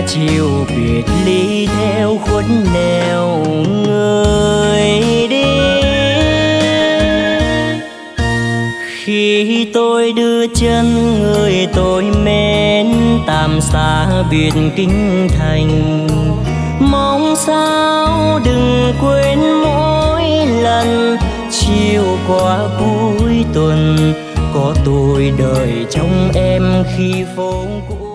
chiều biệt ly theo khuất nẻo người đi. Khi tôi đưa chân người tôi mến tạm xa biệt kinh thành, mong sao đừng quên mỗi lần chiều qua cuối tuần có tôi đợi trong em khi phố cũ.